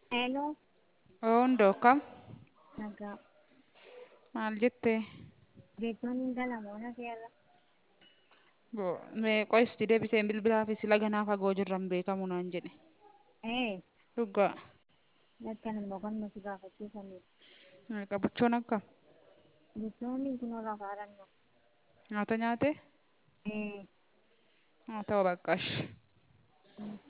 Hello, Ondoo kam nagaa. maal jettee? Jechuun intala moona keerra. Mee qo'isiti deebiseen bilbilaa fi sila ganaa fagoo jirran beekamu naan jedhe. Ee, Dhugaa lakkan immoo kan nuti gaafachiisanii. qabachuun akkam Jechuun kun irraa faaranna. nyaata nyaate Ee, haa ta'u baqqash